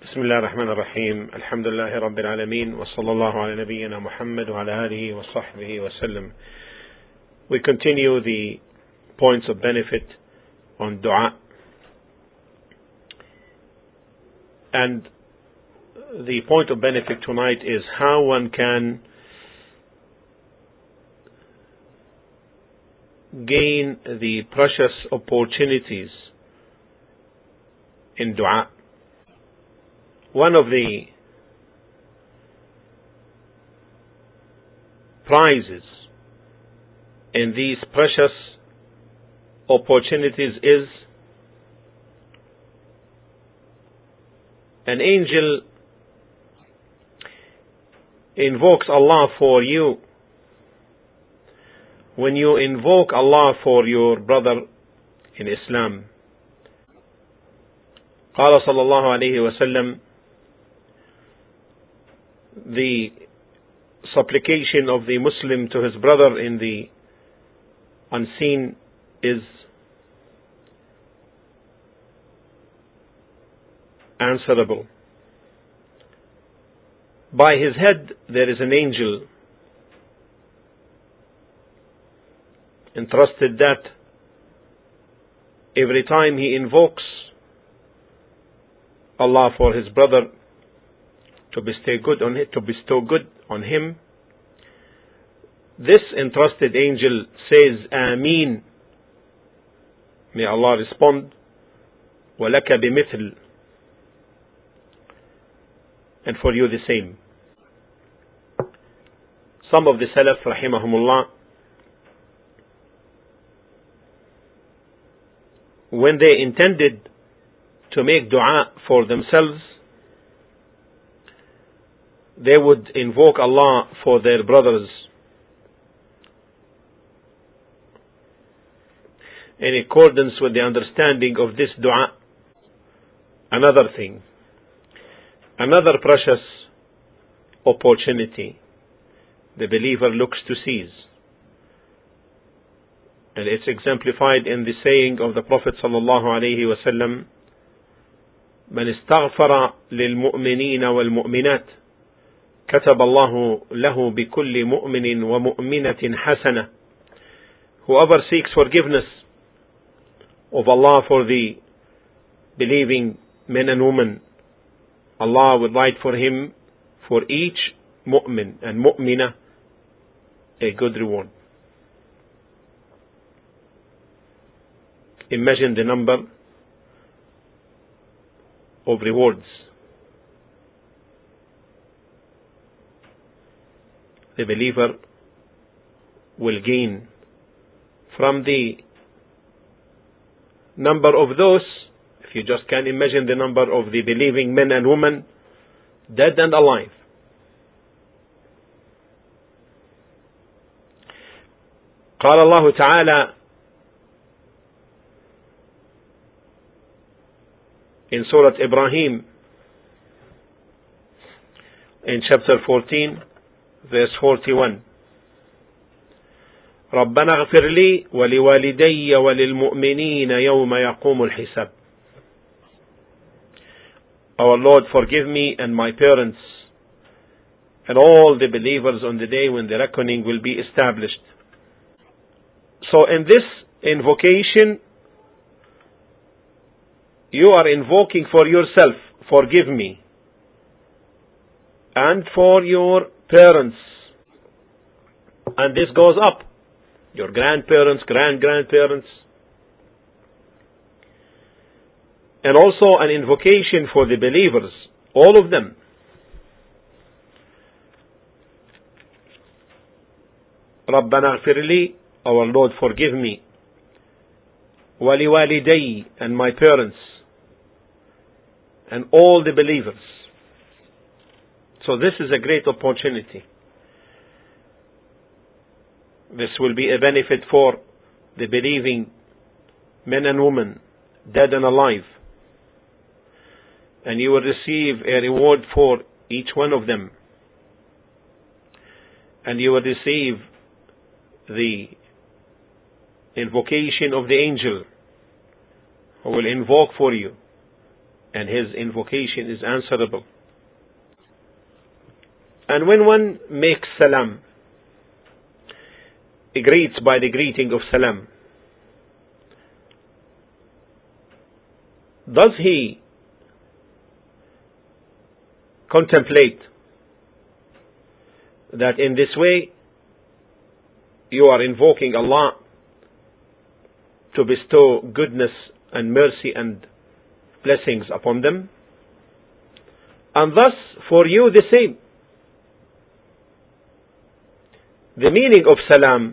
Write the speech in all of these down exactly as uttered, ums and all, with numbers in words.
بسم الله الرحمن الرحيم الحمد لله رب العالمين وصلى الله على نبينا محمد وعلى آله وصحبه وسلم. We continue the points of benefit on dua, and the point of benefit tonight is how one can gain the precious opportunities in dua. One of the prizes in these precious opportunities is an angel invokes Allah for you when you invoke Allah for your brother in Islam. قال صلى الله عليه وسلم, the supplication of the Muslim to his brother in the unseen is answerable. By his head there is an angel entrusted that every time he invokes Allah for his brother to bestow good on him, to bestow good on him, this entrusted angel says Ameen. May Allah respond, وَلَكَ بِمِثْلٍ, and for you the same. Some of the Salaf rahimahumullah, when they intended to make dua for themselves, they would invoke Allah for their brothers in accordance with the understanding of this dua. Another thing, another precious opportunity the believer looks to seize, and it's exemplified in the saying of the Prophet sallallahu alaihi wasallam, من استغفر للمؤمنين والمؤمنات كتب الله له بكل مؤمن ومؤمنة حسنة. Whoever seeks forgiveness of Allah for the believing men and women, Allah will write for him, for each mu'min and mu'minah, a good reward. Imagine the number of rewards the believer will gain from the number of those. If you just can imagine the number of the believing men and women, dead and alive. قال الله تعالى in Surah Ibrahim, in chapter fourteen, verse forty-one, ربنا اغفر لي ولوالدي وللمؤمنين يوم يقوم الحساب. Our Lord, forgive me and my parents and all the believers on the day when the reckoning will be established. So in this invocation, you are invoking for yourself, forgive me, and for your parents, and this goes up, your grandparents, grand-grandparents, and also an invocation for the believers, all of them. رَبَّنَا اغْفِرْ لِي, our Lord, forgive me, وَلِوَالِدَيِّ, and my parents, and all the believers. So this is a great opportunity. This will be a benefit for the believing men and women, dead and alive. And you will receive a reward for each one of them. And you will receive the invocation of the angel who will invoke for you and his invocation is answerable. And when one makes salam, he greets by the greeting of salam, does he contemplate that in this way you are invoking Allah to bestow goodness and mercy and blessings upon them, and thus for you the same? The meaning of salam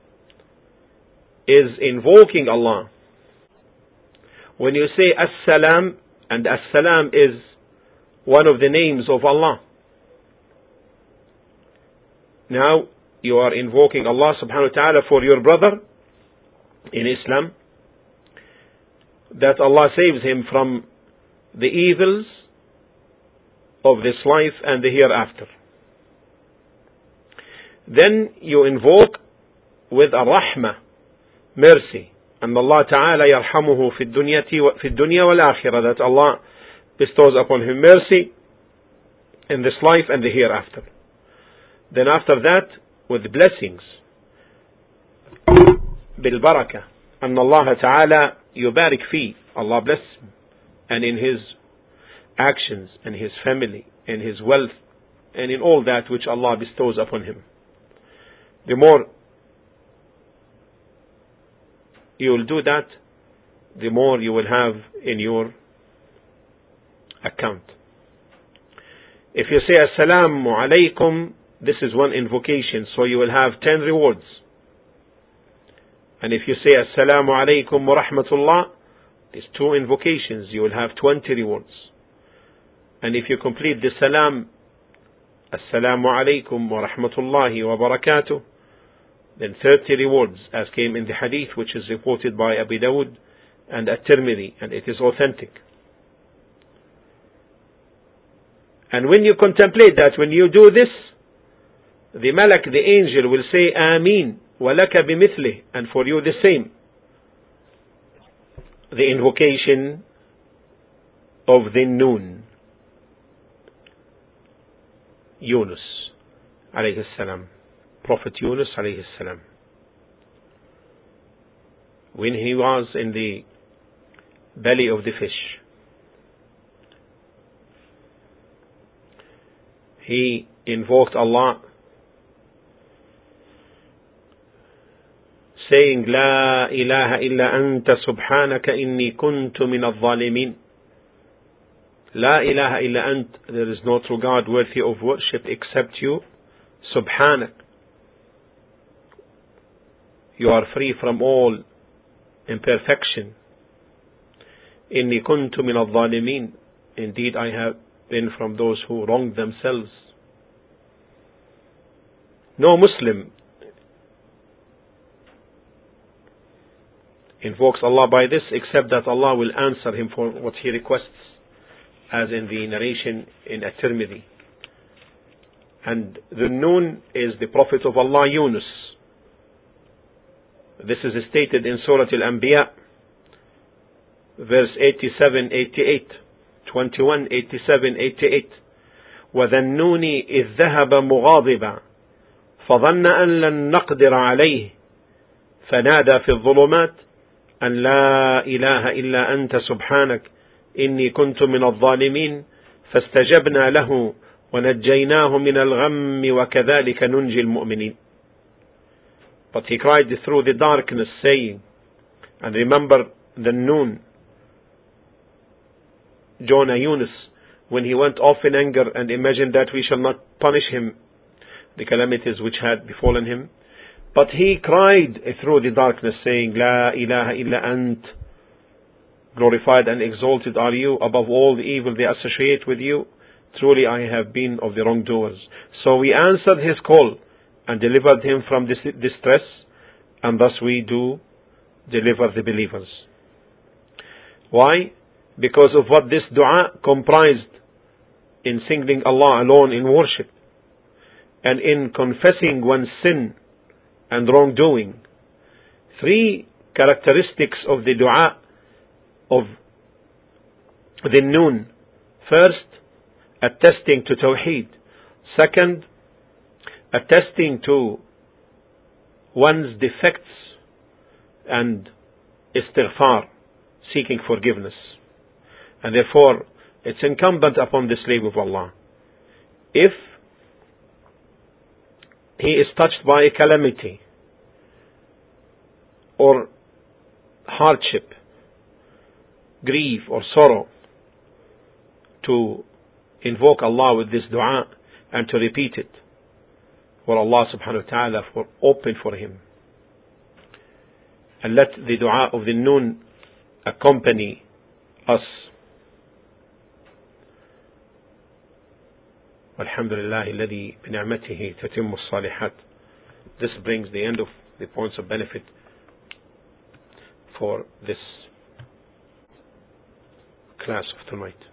is invoking Allah. When you say as-salam, and as-salam is one of the names of Allah, now you are invoking Allah subhanahu wa ta'ala for your brother in Islam, that Allah saves him from the evils of this life and the hereafter. Then you invoke with a rahmah, mercy, and Allah Ta'ala yarhamuhu fi dunya wal akhirah, that Allah bestows upon him mercy in this life and the hereafter. Then after that, with blessings, bil barakah, and Allah Ta'ala yubarik fi, Allah bless him, and in his actions, and his family, and his wealth, and in all that which Allah bestows upon him. The more you will do that, the more you will have in your account. If you say Assalamu alaikum, this is one invocation, so you will have ten rewards. And if you say Assalamu alaikum wa rahmatullah, these two invocations, you will have twenty rewards. And if you complete the salam, Assalamu alaikum wa rahmatullahi wa barakatuh, then thirty rewards, as came in the hadith, which is reported by Abu Dawud and At-Tirmidhi, and it is authentic. And when you contemplate that, when you do this, the malak, the angel, will say Ameen, walaka bimithlih, and for you the same. The invocation of the noon, Yunus alayhi salam, Prophet Yunus alayhi salam, when he was in the belly of the fish, he invoked Allah, saying, La ilaha illa anta subhanaka inni kuntu min al-zalimin. La ilaha illa ant, there is no true God worthy of worship except you. Subhanak, you are free from all imperfection. Inni kuntu min al-zalimin, indeed I have been from those who wronged themselves. No Muslim invokes Allah by this, except that Allah will answer him for what he requests, as in the narration in At-Tirmidhi. And the noon is the Prophet of Allah, Yunus. This is stated in Surah Al-Anbiya, verse eighty-seven, eighty-eight, twenty-one, eighty-seven, eighty-eight. وَذَنُّونِ إِذْ ذَهَبَ مُغَاضِبًا فَظَنَّ أَن لَّن نَّقْدِرَ عَلَيْهِ فَنَادَى فِي الظُّلُمَاتِ أن لا إله إلا أنت سبحانك إني كنت من الظالمين فاستجبنا له ونجيناه من الغم وكذلك ننجي المؤمنين. But he cried through the darkness, saying, and remember the noon, Jonah, Yunus, when he went off in anger and imagined that we shall not punish him the calamities which had befallen him. But he cried through the darkness, saying, La ilaha illa ant, glorified and exalted are you above all the evil they associate with you. Truly I have been of the wrongdoers. So we answered his call and delivered him from this distress, and thus we do deliver the believers. Why? Because of what this dua comprised in singling Allah alone in worship, and in confessing one's sin and wrongdoing. Three characteristics of the dua of the noon. First, attesting to Tawheed. Second, attesting to one's defects and istighfar, seeking forgiveness. And therefore, it's incumbent upon the slave of Allah, if he is touched by a calamity or hardship, grief or sorrow, to invoke Allah with this dua and to repeat it for Allah subhanahu wa ta'ala, for open for him. And let the dua of the noon accompany us. Alhamdulillah alladhi bina'matihi tatimmu as-salihat. This brings the end of the points of benefit for this class of tonight.